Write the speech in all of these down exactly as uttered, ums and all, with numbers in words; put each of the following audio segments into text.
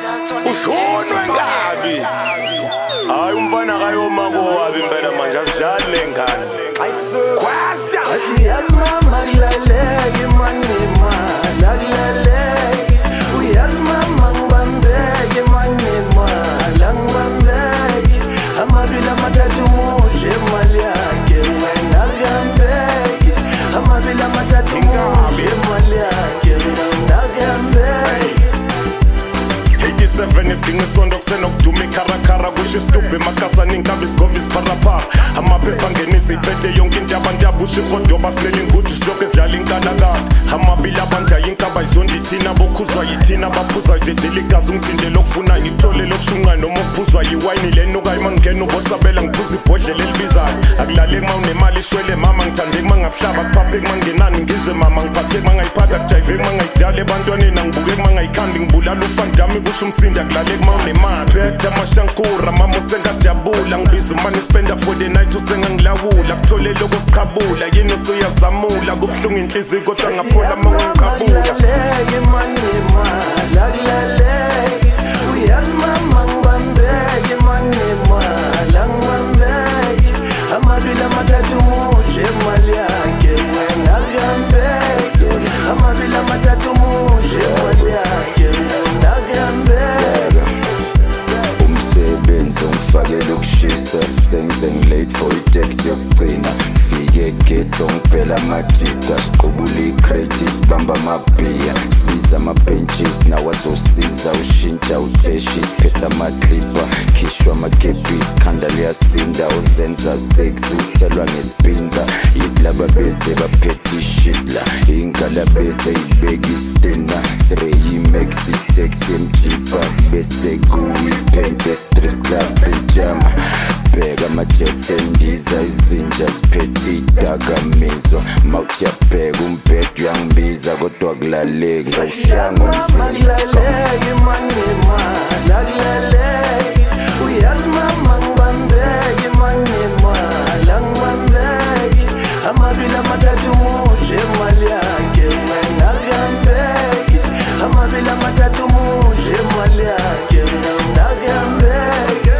Ushonwe ngabi hayi umfana kayoma kowabi impela manje asidlali lengane kwasta yazi mama laleke manema laleke uyazi mama ngibambeke manema langibambeke amabili amathathu mudle imali yakhe wena ngambeke amabili amathathu mudle imali yakhe ngambeke eighty-seven isidinga isondo kusenokuduma ikharakara kusho isitubhe emakasani inkabi isigova isiparapara amaphepha angenisa iphethe yonke into yabantu abusha ihodoba silela ingudu silokhu esidlala inkalakala amabili abantu ayinkaba izondi thina bokhuzwa yithina baphuza idedela igazi ungithindele okufuna ngithole lokushunqa noma okuphuzwa yiwayini lenukayo uma ngingena ubosabela ngiphuza ibhodlela elibizayo akulaleki uma unemali ishwele mama ngithandeki uma ngabuhlaba kuphaphe uma ngenani ngizwe mama ngiphatheki uma ngayiphatha kujayiveki uma ngayidala ebantwaneni angibukeki uma ngayikhambi ngibulala ufandami kusho umsindi akulaleki uma unemali phethe amashankura mama usengajabula ngibiza umane spenda for the night usengangilawula kutholele okuqhabula yini usuyazamula kubuhlungu inhliziyo kodwa ngaphola uma ngiqhabula laleke manema laleke uyazi mama ngibambeke manema langibambeke amabili amathathu mudle imali yakhe wena ngambeke amabili amathathu mudle imali yakhe wena ngambeke umsebenzi ungifakela ukushisa sengize ngilate for iteksi yokugcina fike ghetto ngiphela amajita siqubula icrate sibamba amabhiya sibiza ama-benches nawazosiza ushintsha utheshi siphetha amaklipa khishwa amakepisi khanda liyasinda uzenza sexy uthelwa ngesipinza yilaba beze baphethe ishitla inkalabeze ibeka istina sireyimax itaxi emjipa bese kuyipente strip club pijama bheka amajethe endiza izinja ziphethe idakamizwa mawuthi yabheka umbhedo uyangibiza kodwa kulaleki ngizawushanga umzimba laleke manema laleke uyazi mama ngibambeke manema langibambeke amabili amathathu mudle imali yakhe wena ngambeke amabili amathathu mudle imali yakhe wena ngambeke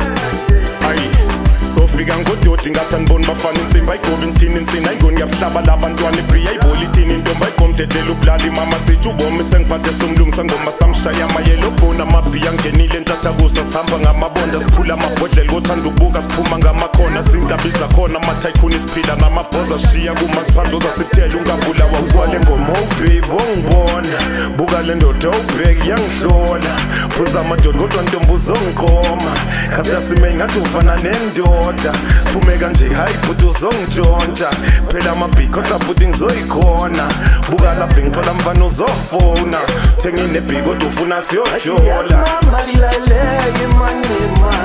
sofika ngododi ngathi aniboni bafana insimbi ayigobi nthini insini ayingoni yabuhlaba labantwana ibhiya ayiboli ithini intombi ayigomdedela ubulala imama sithi ubomi sengiphathe somlungisa ngoma samshaya amayelo bona amabhiya angenile entathakusa sihamba ngamabonda siphula amabhodlela kothanda ukubuka siphuma ngamakhona sintabiza khona amathayikhuni siphila namabhoza sishiya kumaxiphandoza sikuthela ungabulawa uzwale ngoma babe ongibona buka le ndoda ubheki yangihlola phuza amadoda kodwa ntombi uzongiqoma khasasime ngathi ufana nendoda phume kanje hayi bhuti uzongitshontsha phela amabhikho hlabhuti ngizoyikhona buka lapha ngithola mfana uzofona thengine bhiko kodwa ufuna siyojola mama laleke manema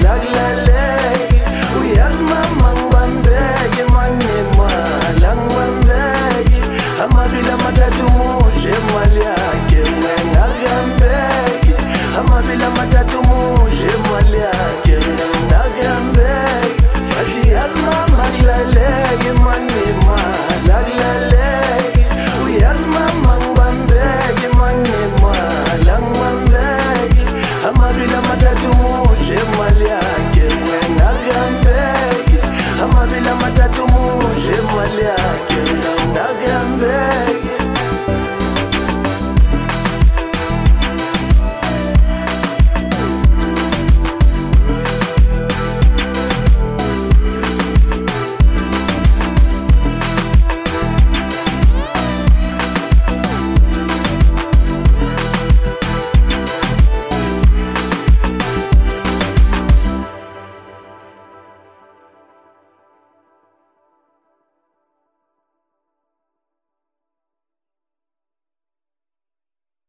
laleke uyazi mama ngibambeke manema langibambeke amabili amathathu mudle imali yakhe wena ngambeke amabili amathathu